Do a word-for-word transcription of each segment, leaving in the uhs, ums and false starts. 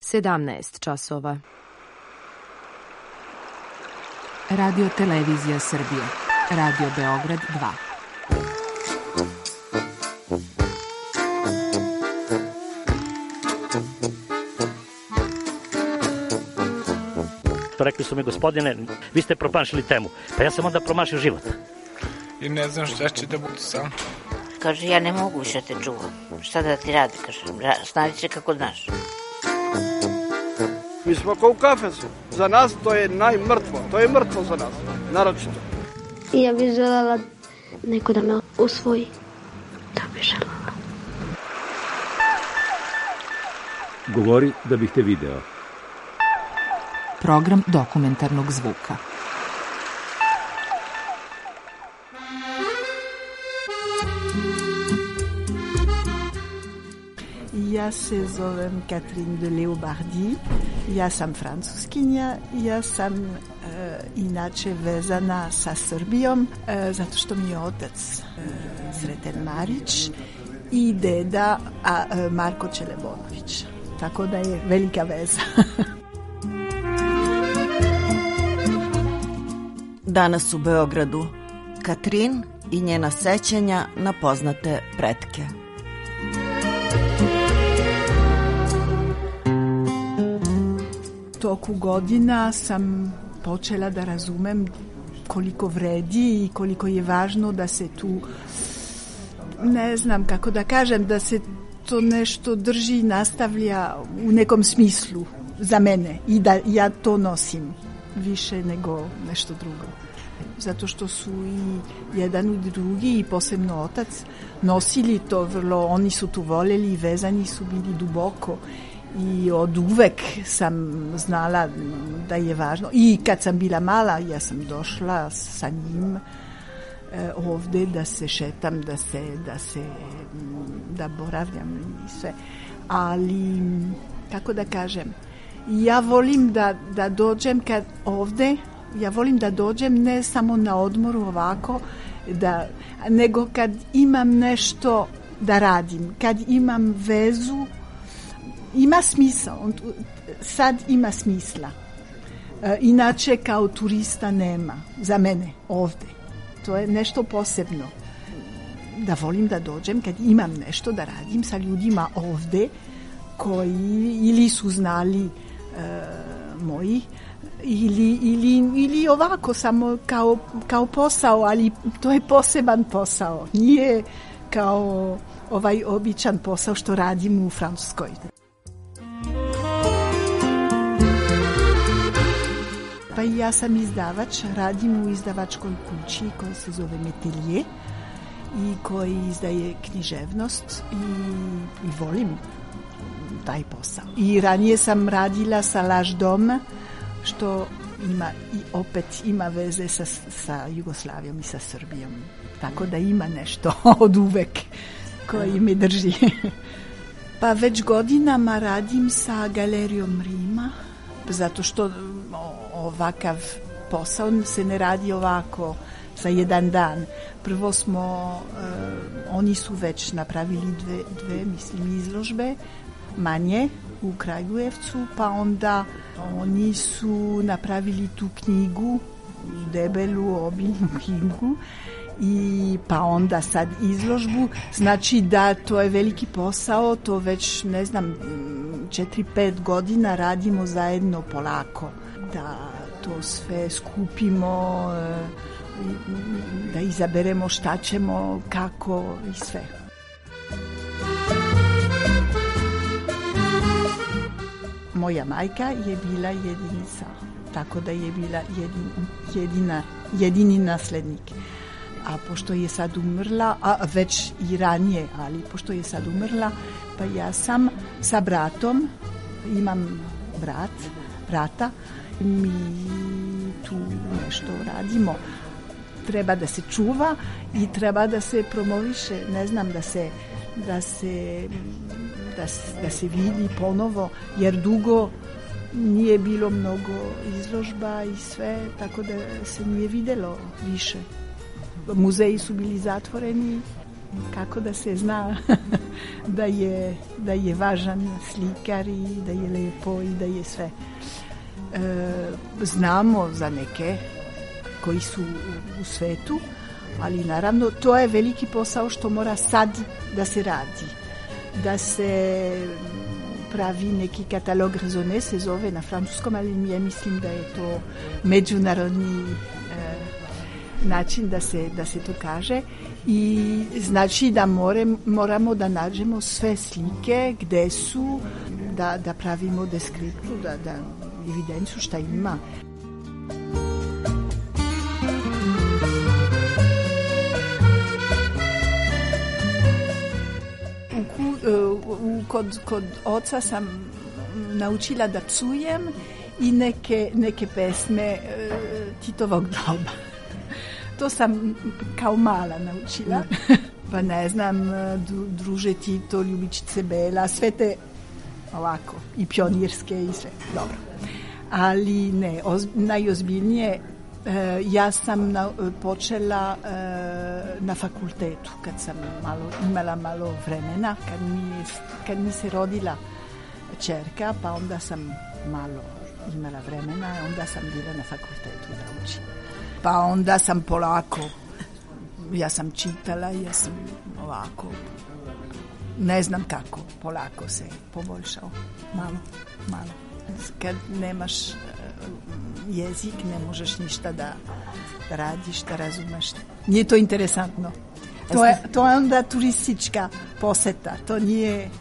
sedamnaest časova. Radio Televizija Srbije. Radio Beograd dva. Rekli su mi, gospodine, vi ste promašili temu. Pa ja sam onda promašio život. I ne znam šta će da bude sam. Kaže, ja ne mogu više te čuvam. Šta da ti radi, kaže, snađi se kako znaš. Mi smo kao u kafesu. Za nas to je najmrtvo. To je mrtvo za nas, naročito. I ja bih željela neko da me usvoji. Da bih željela. Govori da bih te video. Program dokumentarnog zvuka. Ja se zovem Catherine de Leobardi, ja sam francuskinja, ja sam e, inače vezana sa Srbijom, e, zato što mi je otac e, Sreten Marić i deda a, e, Marko Čelebonović, tako da je velika veza. Danas u Beogradu Katrin i njena sećanja na poznate pretke. Toku godina sam počela da razumem koliko vredi i koliko je važno da se tu, ne znam kako da kažem, da se to nešto drži i nastavlja u nekom smislu za mene i da ja to nosim više nego nešto drugo. Zato što su i jedan i drugi i posebno otac nosili to vrlo, oni su tu voljeli i vezani su bili duboko i od uvek sam znala da je važno. I kad sam bila mala, ja sam došla sa njim e, ovde da se šetam, da se, da se da boravljam i sve. Ali, kako da kažem, ja volim da, da dođem kad ovde, ja volim da dođem ne samo na odmoru ovako, da, nego kad imam nešto da radim, kad imam vezu, ima smisla, on, sad ima smisla. E, inače kao turista nema, za mene ovde. To je nešto posebno. Da volim da dođem kad imam nešto da radim sa ljudima ovde koji ili su znali e, moji ili, ili, ili ovako samo kao, kao posao, ali to je poseban posao. Nije kao ovaj običan posao što radim u Francuskoj. Pa ja sam izdavač, radim u izdavačkoj kući koja se zove Metelje i koji izdaje književnost i, i volim taj posao. I ranije sam radila sa Laž Dom, što ima i opet ima veze sa, sa Jugoslavijom i sa Srbijom. Tako da ima nešto od uvek koji me drži. Pa već godinama radim sa Galerijom Rima, zato što ovakav posao se ne radi ovako za jedan dan. Prvo smo, uh, oni su već napravili dve, dve mislim, izložbe, manje u Kragujevcu, pa onda oni su napravili tu knjigu, debelu, obiljnu knjigu, i pa onda sad izložbu. Znači da to je veliki posao, to već ne znam četiri pet godina radimo zajedno polako, da to sve skupimo, da izaberemo šta ćemo, kako i sve. Moja majka je bila jedinica, tako da je bila jedin, jedina, jedini naslednik. A pošto je sad umrla, a već i ranije, ali pošto je sad umrla, pa ja sam sa bratom, imam brat, brata, mi tu nešto radimo. Treba da se čuva i treba da se promoviše, ne znam, da se, da se, da se, da se vidi ponovo, jer dugo nije bilo mnogo izložba i sve, tako da se nije videlo više. Muzeji su bili zatvoreni kako da se zna da je, da je važan slikar i da je lepo i da je sve. E, znamo za neke koji su u, u svetu, ali naravno to je veliki posao što mora sad da se radi. Da se pravi neki katalog raisonné, se zove na francuskom, ali ja mislim da je to međunarodni e, način da se, da se to kaže. I znači da more, moramo da nađemo sve slike gde su, da, da pravimo deskriptu, da, da evidenciju šta ima. U, kod, kod oca sam naučila da psujem i neke, neke pesme e, Titovog doba. To sam kao mala naučila. Pa ne znam, druže Tito, ljubičice Bela, sve te ovako, i pionirske i sve. Dobro. Ali ne, oz, najozbiljnije, e, ja sam na, počela e, na fakultetu, kad sam malo, imala malo vremena, kad mi, kad mi se rodila čerka, pa onda sam malo imala vremena, onda sam bila na fakultetu da učim. Pa onda sam polako, ja sam čitala, ja sam ovako, ne znam kako, polako se poboljšao, malo, malo. Kad nemaš jezik, ne možeš ništa da, da radiš, da razumeš. Nije to interesantno. To je, to je onda turistička poseta, to nije e,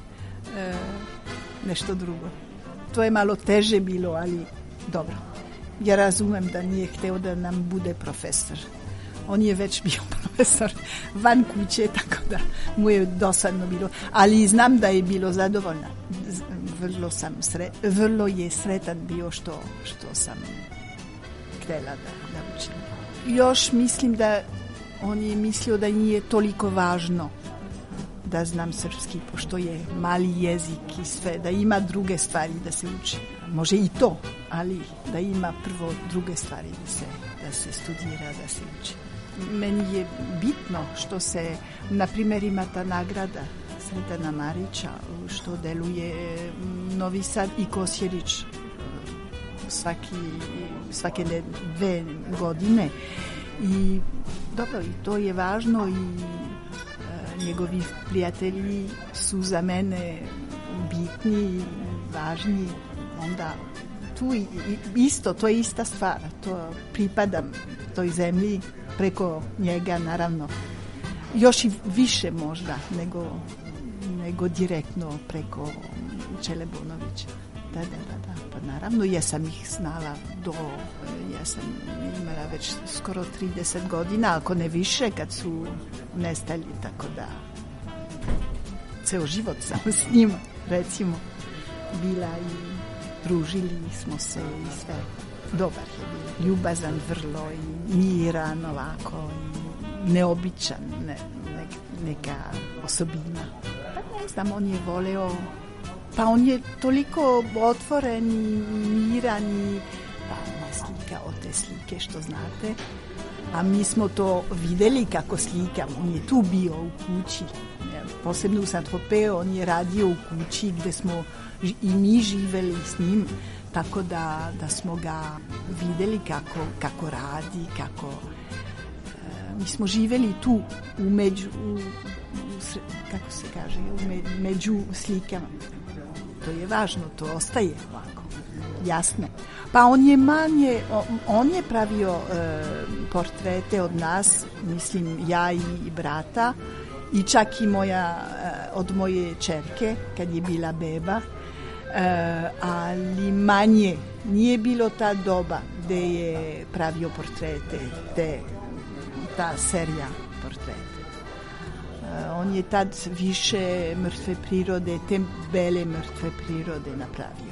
nešto drugo. To je malo teže bilo, ali dobro. Ja razumem da nije hteo da nam bude profesor. On je već bio profesor van kuće, tako da mu je dosadno bilo. Ali znam da je bilo zadovoljna. Vrlo, sam sre, vrlo je sretan bio što, što sam htela da, da učim. Još mislim da on je mislio da nije toliko važno da znam srpski, pošto je mali jezik i sve, da ima druge stvari da se uči. Može i to, ali da ima prvo druge stvari da se, da se studira, da se uči. Meni je bitno što se, na primjer, ima ta nagrada Sretana Marića, što deluje Novi Sad i Kosjerić svaki, svake dve godine. I dobro, i to je važno i e, njegovi prijatelji su za mene bitni i važni. Onda tu i, isto, to je ista stvar, to pripadam toj zemlji preko njega, naravno. Još i više možda nego, nego direktno preko Čelebonovića. Da, da, da, da. Pa naravno, ja sam ih znala do, ja sam imala već skoro trideset godina, ako ne više, kad su nestali, tako da ceo život sam s njima, recimo, bila i družili smo se i sve. Dobar je bio, ljubazan vrlo i miran ovako i neobičan, ne, ne, neka osobina. Pa ne znam, on je voleo, pa on je toliko otvoren i miran i pa ne slika od te slike što znate. A mi smo to videli kako slika, on je tu bio u kući, posebno u Saint-Tropez, on je radio u kući gde smo i mi živeli s njim, tako da, da smo ga videli kako, kako radi, kako... E, mi smo živeli tu u među, u, u, kako se kaže, u me, među slikama. To je važno, to ostaje ovako, jasno. Pa on je manje, on je pravio e, portrete od nas, mislim ja i, i brata, i čak i moja, od moje čerke, kad je bila beba, e, ali manje, nije bilo ta doba gde je pravio portrete, te, ta serija portrete. E, on je tad više mrtve prirode, te bele mrtve prirode napravio.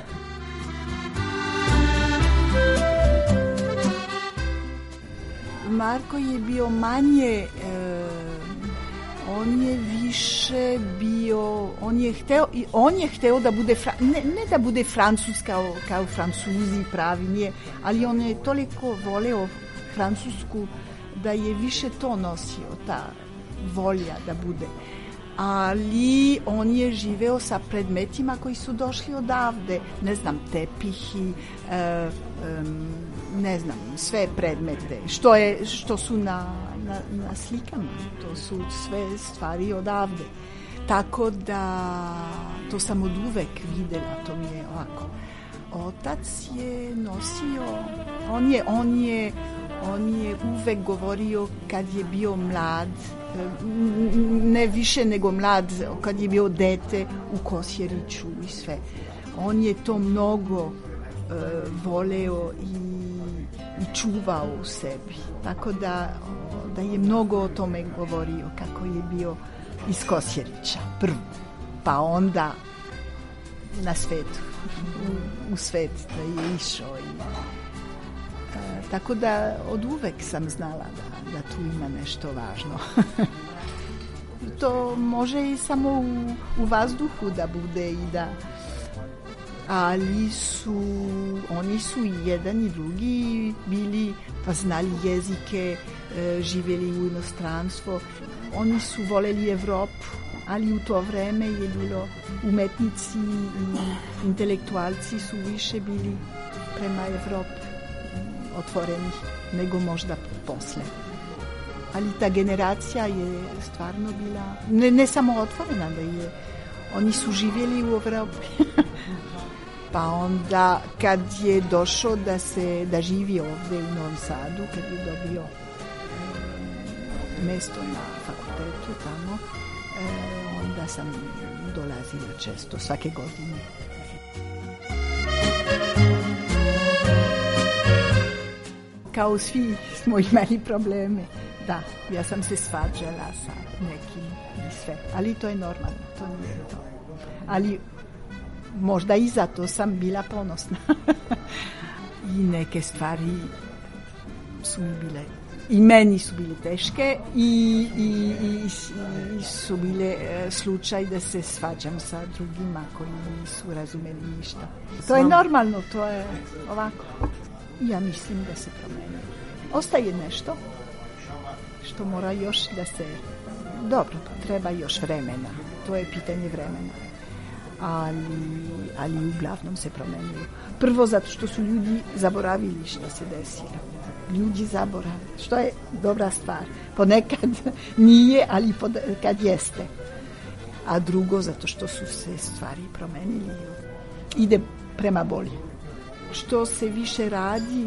Marko je bio manje... E, on je više bio, on je hteo, on je hteo da bude, ne, ne da bude Francuz kao, kao Francuzi pravi, nije, ali on je toliko voleo Francusku da je više to nosio, ta volja da bude. Ali on je živeo sa predmetima koji su došli odavde, ne znam, tepihi, e, e, ne znam, sve predmete, što, je, što su na, na, na slikama, to su sve stvari odavde. Tako da to sam od uvek videla, to mi je ovako. Otac je nosio, on je, on je, on je uvek govorio kad je bio mlad, ne više nego mlad, kad je bio dete u Kosjeriću i sve. On je to mnogo uh, voleo i, i čuvao u sebi. Tako da, da je mnogo o tome govorio, kako je bio iz Kosjerića prvo, pa onda na svetu, u, u svet da je išao. I, uh, tako da od uvek sam znala da, da tu ima nešto važno. To može i samo u, u vazduhu da bude i da, ali su, oni su i jedan i drugi bili, pa znali jezike, e, živjeli u inostranstvo. Oni su voljeli Evropu, ali u to vreme je bilo umetnici i intelektualci su više bili prema Evropi otvoreni nego možda posle. Ali ta generacija je stvarno bila, ne, ne samo otvorena, da je, oni su živjeli u Evropi. Pa onda kad je došao da se da živi ovdje u Novom Sadu, kad je dobio um, mesto na fakultetu tamo, um, onda sam dolazila često, svake godine. Kao svi smo imali probleme. Da, ja sam se svađala sa nekim i sve, ali to je normalno, to nije to. Ali možda i zato sam bila ponosna. I neke stvari su mi bile, i meni su bile teške i, i, i, i su bile e, slučaj da se svađam sa drugima koji nisu razumeli ništa. To je normalno, to je ovako. Ja mislim da se promeni. Ostaje nešto što mora još da se, dobro, treba još vremena, to je pitanje vremena, ali, ali uglavnom se promenilo. Prvo zato što su ljudi zaboravili što se desilo. Ljudi zaboravili, što je dobra stvar. Ponekad nije, ali kad jeste. A drugo zato što su se stvari promenili. Ide prema bolje. Što se više radi,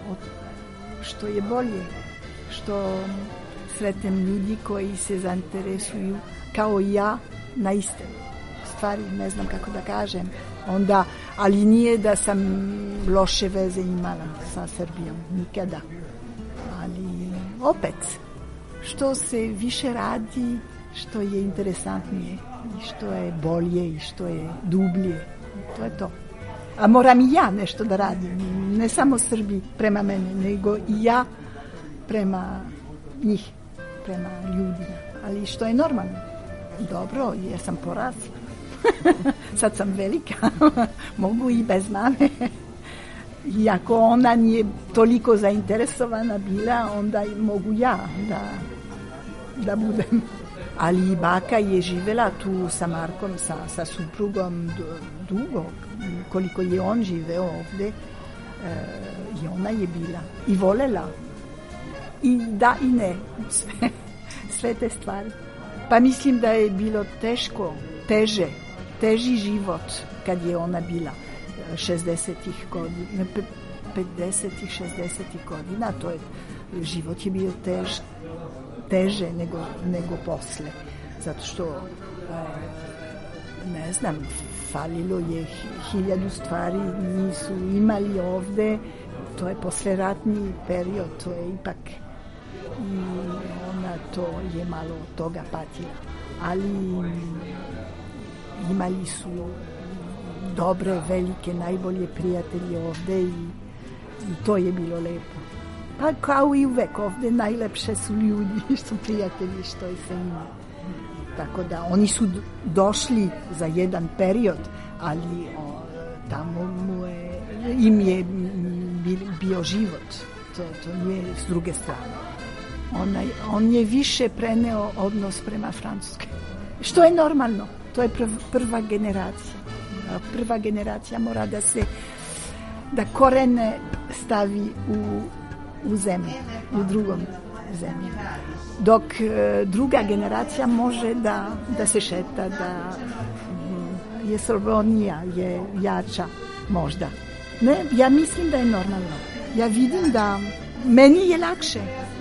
što je bolje, što sretnem ljudi koji se zainteresuju kao i ja na iste stvari, ne znam kako da kažem, onda, ali nije da sam loše veze imala sa Srbijom, nikada. Ali opet, što se više radi, što je interesantnije i što je bolje i što je dublje, to je to. A moram i ja nešto da radim, ne samo Srbi prema mene, nego i ja prema njih, prema ljudima. Ali što je normalno? Dobro, jer sam porasla. Sad sam velika, mogu i bez mame. Iako ona nije toliko zainteresovana bila, onda mogu ja da, da budem. Ali i baka je živela tu sa Markom, sa, sa suprugom dugo, koliko je on živeo ovdje, e, i ona je bila i volela. I da i ne, sve, sve te stvari. Pa mislim da je bilo teško, teže, teži život kad je ona bila šezdesetih godina, pedesetih, šezdesetih godina, to je, život je bio tež, teže nego, nego posle. Zato što, ne znam, falilo je hiljadu stvari, nisu imali ovde, to je posleratni period, to je ipak, i ona to je malo toga patila. Ali imali su dobre, velike, najbolje prijatelje ovde i, i to je bilo lepo. Pa kao i uvek ovde najlepše su ljudi, što prijatelji, što je se ima. Tako da oni su došli za jedan period, ali o, tamo mu je, im je bio život. To, to nije s druge strane. On, on je više preneo odnos prema Francuskoj. Što je normalno. To je prv, prva generacija. Prva generacija mora da se da korene stavi u, u zemlju, u drugom zemlji. Dok e, druga generacija može da, da se šeta, da m, je slobodnija, je jača možda. Ne, ja mislim da je normalno. Ja vidim da meni je lakše.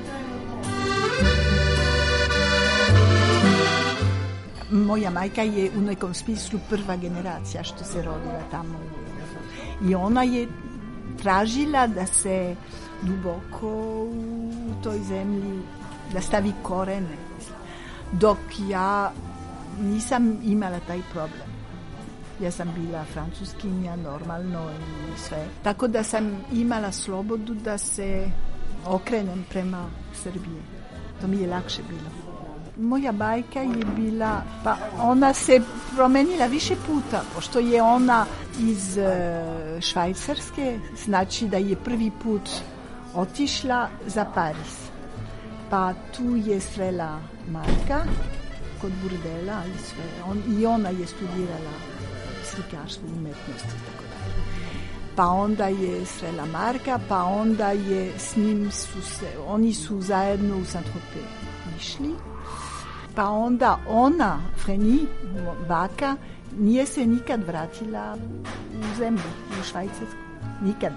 Moja majka je u nekom smislu prva generacija što se rodila tamo. I ona je tražila da se duboko u toj zemlji, da stavi korene. Dok ja nisam imala taj problem. Ja sam bila francuskinja, normalno i sve. Tako da sam imala slobodu da se okrenem prema Srbiji. To mi je lakše bilo. Moja bajka je bila, pa ona se promenila više puta, pošto je ona iz uh, Švajcarske, znači da je prvi put otišla za Pariz. Pa tu je srela Marka kod burdela i sve. On, i ona je studirala slikarstvo, umetnost i tako dalje. Pa onda je srela Marka, pa onda je s njim su se, oni su zajedno u Saint-Tropez išli. Pa onda ona, Freni, baka, nije se nikad vratila u zemlju, u Švajcarsku. Nikada.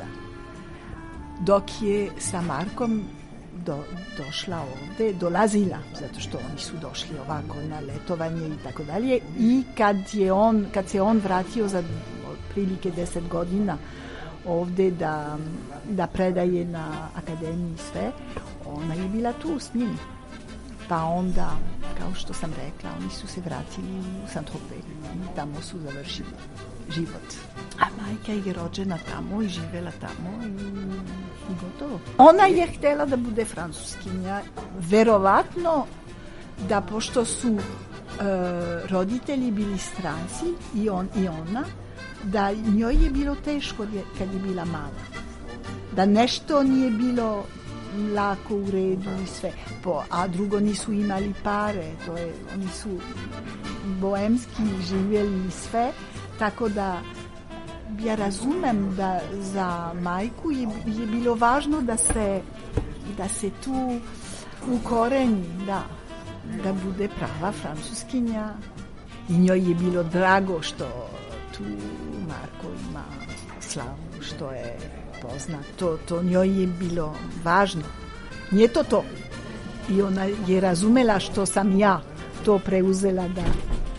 Dok je sa Markom do, došla ovde, dolazila, zato što oni su došli ovako na letovanje i tako dalje. I kad, je on, kad se on vratio za otprilike deset godina ovde da, da predaje na akademiji sve, ona je bila tu s njim. Pa onda, kao što sam rekla, oni su se vratili u Saint-Tropez i tamo su završili život. A majka je rođena tamo i živela tamo i, i gotovo. Ona je htjela da bude francuskinja. Verovatno da pošto su e, roditelji bili stranci i on i ona, da njoj je bilo teško kad je bila mala. Da nešto nije bilo lako u redu i sve. Po, a drugo nisu imali pare, to je, oni su boemski živjeli i sve, tako da ja razumem da za majku je, je bilo važno da se, da se tu ukoreni, da, da bude prava francuskinja. I njoj je bilo drago što tu Marko ima slavu, što je poznat. To, to njoj je bilo važno. Nije to to. I ona je razumela što sam ja to preuzela da,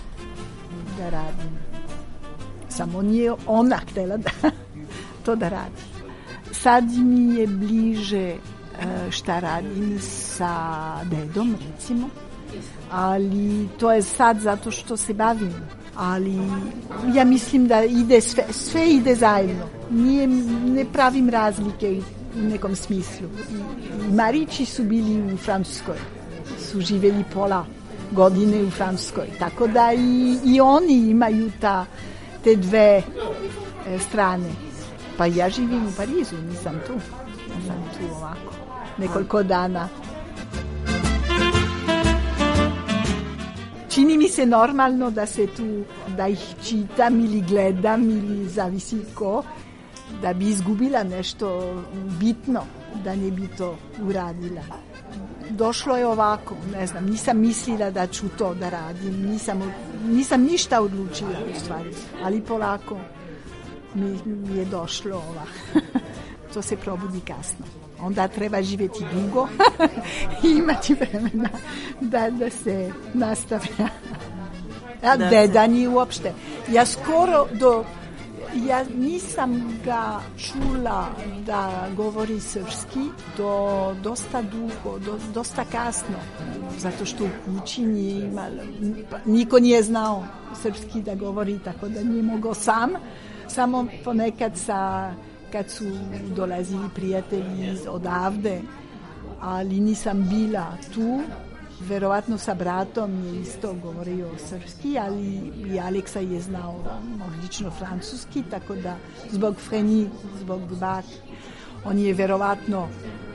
da radim. Samo nije ona htjela da to da radi. Sad mi je bliže šta radim sa dedom, recimo. Ali to je sad zato što se bavim. Ali ja mislim da ide sve, sve ide zajedno. Nije, ne pravim razlike u nekom smislu. I Marići su bili u Francuskoj, su živjeli pola godine u Francuskoj. Tako da i, i oni imaju ta, te dve e, strane. Pa ja živim u Parizu, nisam tu. Nisam tu ovako, nekoliko dana. Čini mi se normalno da se tu, da ih čitam ili gledam ili zavisi ko, da bi izgubila nešto bitno, da ne bi to uradila. Došlo je ovako, ne znam, nisam mislila da ću to da radim, nisam, nisam ništa odlučila u stvari, ali polako mi, mi je došlo ovako. To se probudi kasno. Onda treba živjeti dugo i imati vremena da, da se nastavlja. A deda nije uopšte. Ja skoro do... Ja nisam ga čula da govori srpski do dosta dugo, do, dosta kasno. Zato što u kući nije imalo... Niko nije znao srpski da govori, tako da nije mogao sam. Samo ponekad sa... kad su dolazili prijatelji odavde, ali nisam bila tu. Verovatno sa bratom je isto govorio srpski, ali i Aleksa je znao odlično francuski, tako da zbog Freni, zbog bak, on je verovatno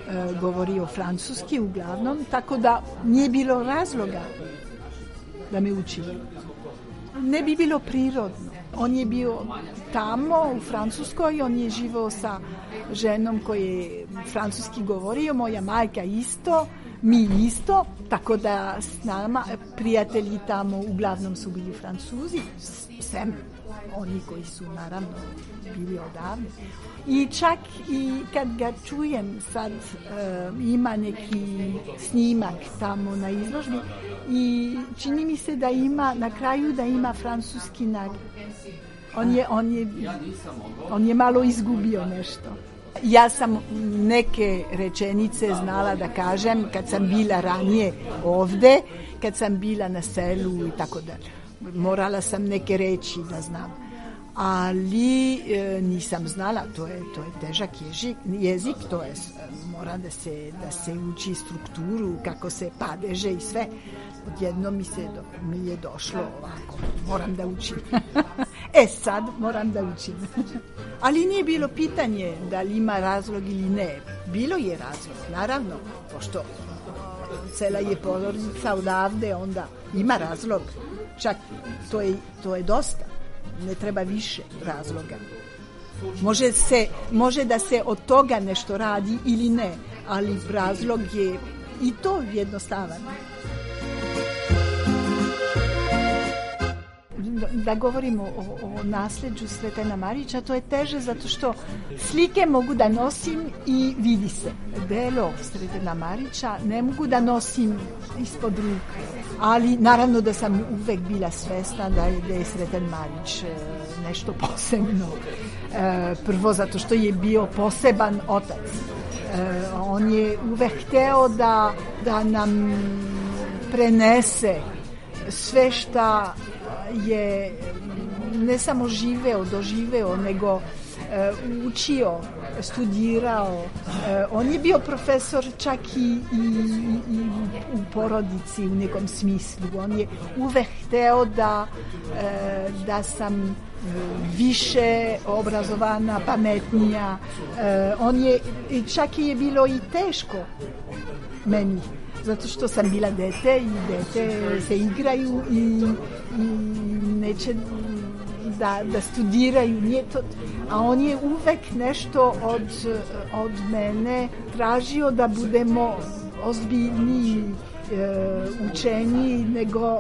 e, govorio francuski uglavnom, tako da nije bilo razloga da me uči. Ne bi bilo prirodno. On je bio tamo u Francuskoj, on je živao sa ženom koji je francuski govorio, moja majka isto, mi isto, tako da s nama prijatelji tamo uglavnom su bili Francuzi, sem oni koji su naravno bili odavde. I čak i kad ga čujem sad, um, ima neki snimak tamo na izložbi i čini mi se da ima, na kraju da ima francuski nagled. On je, on je, on je malo izgubio nešto. Ja sam neke rečenice znala da kažem kad sam bila ranije ovde, kad sam bila na selu i tako dalje. Morala sam neke reći da znam. Ali e, nisam znala, to je, to je težak jezik, jezik, to je, mora da se, da se uči strukturu, kako se padeže i sve. Odjedno mi, se do, mi je došlo ovako, moram da učim. E sad moram da učim. Ali nije bilo pitanje da li ima razlog ili ne. Bilo je razlog, naravno, pošto cela je porodica odavde, onda ima razlog. Čak to je, to je dosta. Ne treba više razloga. Može, se, može da se od toga nešto radi ili ne, ali razlog je i to jednostavan. Da govorimo o, o nasljeđu Sretena Marića, to je teže zato što slike mogu da nosim i vidi se. Delo Sretena Marića ne mogu da nosim ispod ruke, ali naravno da sam uvek bila svesna da je, da je Sreten Marić nešto posebno. Prvo zato što je bio poseban otac. On je uvek hteo da, da nam prenese sve šta je ne samo živeo, doživeo, nego e, učio, studirao. E, on je bio profesor čak i, i, i u porodici u nekom smislu. On je uvek hteo da, e, da sam više obrazovana, pametnija. E, on je, čak je bilo i teško meni. Zato što sam bila dete i dete se igraju i, i neće da, da studiraju. Nije to, a on je uvek nešto od, od mene tražio da budemo ozbiljniji, e, učeniji nego,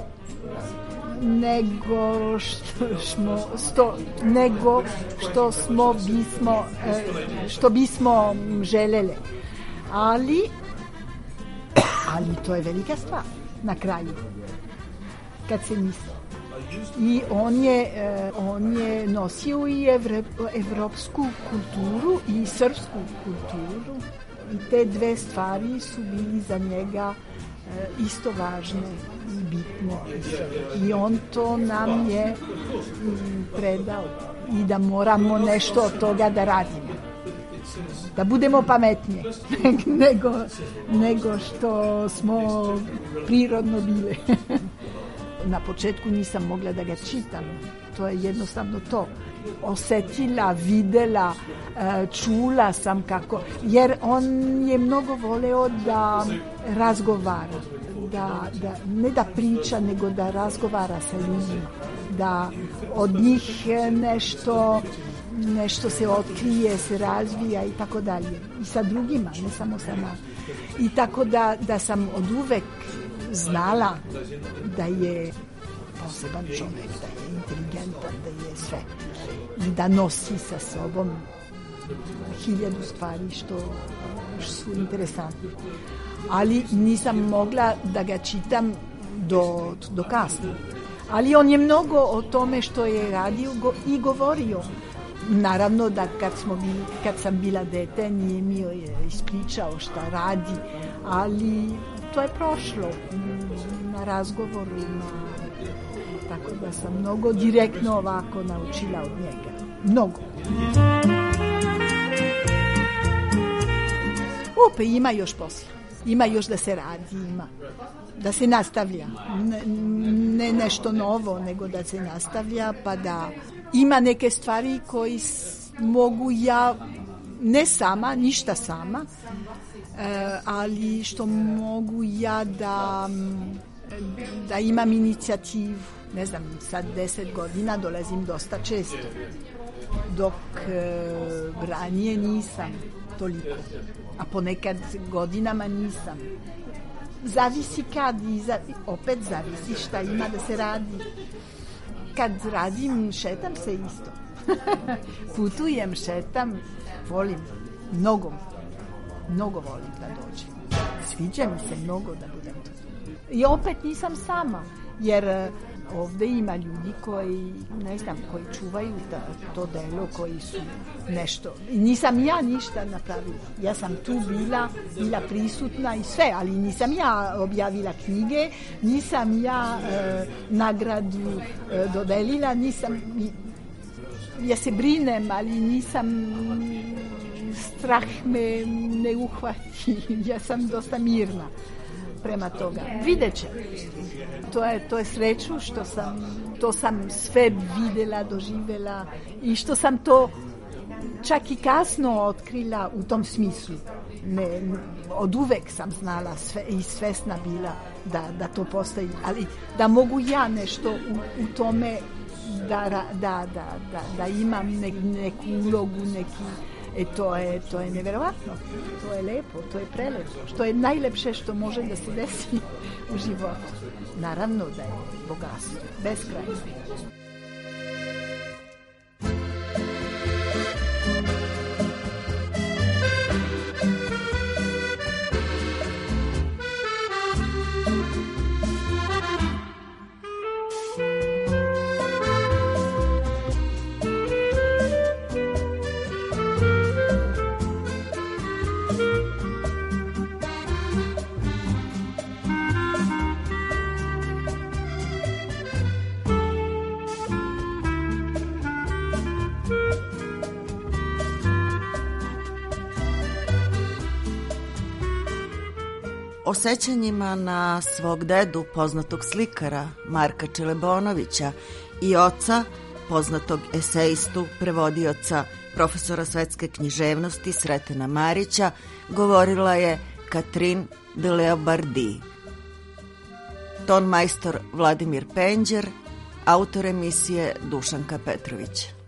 nego, što, smo, sto, nego što smo bismo, e, što bismo želeli. Ali Ali to je velika stvar na kraju, kad se misli. I on je, on je nosio i evropsku kulturu i srpsku kulturu. I te dve stvari su bili za njega isto važne i bitne. I on to nam je predao. I da moramo nešto od toga da radimo. Da budemo pametnije nego, nego što smo prirodno bile. Na početku nisam mogla da ga čitam. To je jednostavno to. Osetila, videla, čula sam kako. Jer on je mnogo voleo da razgovara. Da, da, ne da priča, nego da razgovara sa ljudima. Da od njih nešto... nešto se otkrije, se razvija i tako dalje. I sa drugima, ne samo sa nama. I tako da, da sam od uvek znala da je poseban čovjek, da je inteligentan, da je sve. I da nosi sa sobom hiljadu stvari što, što su interesantne. Ali nisam mogla da ga čitam do, do kasno. Ali on je mnogo o tome što je radio go, i govorio. Naravno da kad, smo bili, kad sam bila dete nije mi ispričao šta radi, ali to je prošlo na razgovoru, na, tako da sam mnogo direktno ovako naučila od njega. Mnogo. Opet ima još posla, ima još da se radi, ima da se nastavlja, ne, ne nešto novo, nego da se nastavlja pa da ima neke stvari koji mogu ja, ne sama, ništa sama, ali što mogu ja da, da imam inicijativu. Ne znam, sad deset godina dolazim dosta često, dok ranije nisam toliko, a ponekad godinama nisam. Zavisi kad i za, opet zavisi šta ima da se radi. Kad radim, šetam se isto. Putujem, šetam, volim, mnogo, mnogo volim da dođem. Sviđa mi se mnogo da budem tu. I opet nisam sama, jer ovde ima ljudi koji, ne znam, koji čuvaju da, to delo, koji su nešto. I nisam ja ništa napravila. Ja sam tu bila, bila prisutna i sve, ali nisam ja objavila knjige, nisam ja e, nagradu e, dodelila, nisam... Ja se brinem, ali nisam... Strah me ne uhvati. Ja sam dosta mirna prema toga. Vidjet će. To je, to je sreću što sam, to sam sve videla, doživela i što sam to čak i kasno otkrila u tom smislu. Ne, od uvek sam znala sve, i svesna bila da, da to postoji, ali da mogu ja nešto u, u tome da, da, da, da, da imam ne, neku ulogu, neki... E to je, to je neverovatno, to je lepo, to je prelepo, što je najlepše što može da se desi u životu. Naravno da je bogatstvo, beskrajno. O sećanjima na svog dedu, poznatog slikara Marka Čelebonovića, i oca, poznatog esejistu, prevodioca, profesora svetske književnosti Sretena Marića, govorila je Catherine de Leobardi. Ton majstor Vladimir Penđer, autor emisije Dušanka Petrović.